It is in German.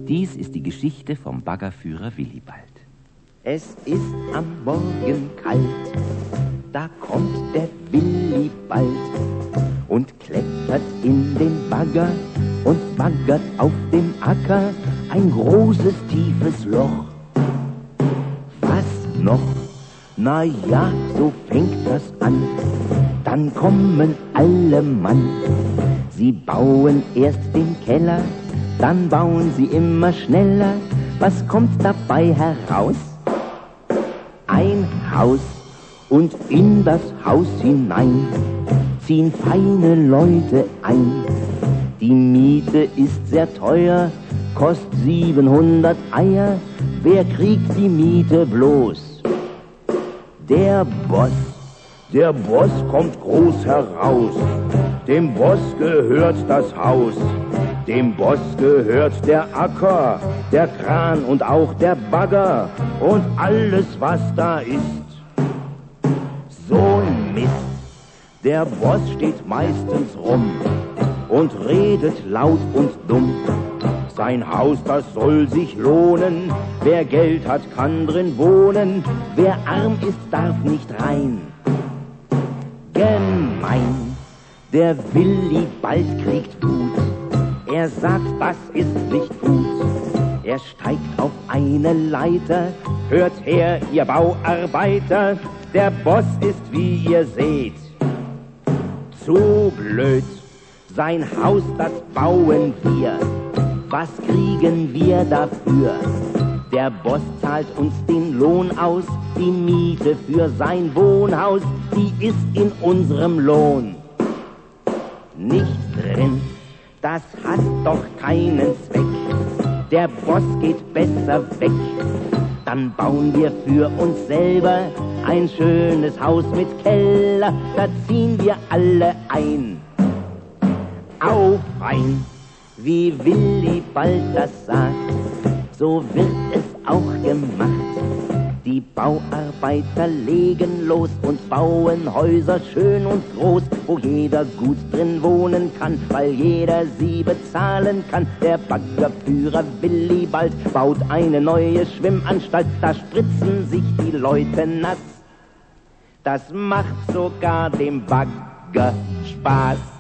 Dies ist die Geschichte vom Baggerführer Willibald. Es ist am Morgen kalt, da kommt der Willibald und klettert in den Bagger und baggert auf dem Acker ein großes, tiefes Loch. Was noch? Na ja, so fängt das an. Dann kommen alle Mann. Sie bauen erst den Keller, dann bauen sie immer schneller. Was kommt dabei heraus? Ein Haus, und in das Haus hinein ziehen feine Leute ein. Die Miete ist sehr teuer, kostet 700 Eier. Wer kriegt die Miete bloß? Der Boss. Der Boss kommt groß heraus. Dem Boss gehört das Haus. Dem Boss gehört der Acker, der Kran und auch der Bagger und alles, was da ist. So ein Mist. Der Boss steht meistens rum und redet laut und dumm. Sein Haus, das soll sich lohnen. Wer Geld hat, kann drin wohnen. Wer arm ist, darf nicht rein. Gemein. Der Willibald kriegt Wut. Er sagt, das ist nicht gut. Er steigt auf eine Leiter. Hört her, ihr Bauarbeiter. Der Boss ist, wie ihr seht, zu blöd. Sein Haus, das bauen wir. Was kriegen wir dafür? Der Boss zahlt uns den Lohn aus. Die Miete für sein Wohnhaus, die ist in unserem Lohn. Nicht drin, das hat doch keinen Zweck. Der Boss geht besser weg. Dann bauen wir für uns selber ein schönes Haus mit Keller. Da ziehen wir alle ein. Auf ein, wie Willibald das sagt, so wird es auch gemacht. Die Bauarbeiter legen los und bauen Häuser schön und groß, wo jeder gut drin wohnen kann, weil jeder sie bezahlen kann. Der Baggerführer Willibald baut eine neue Schwimmanstalt, da spritzen sich die Leute nass. Das macht sogar dem Bagger Spaß.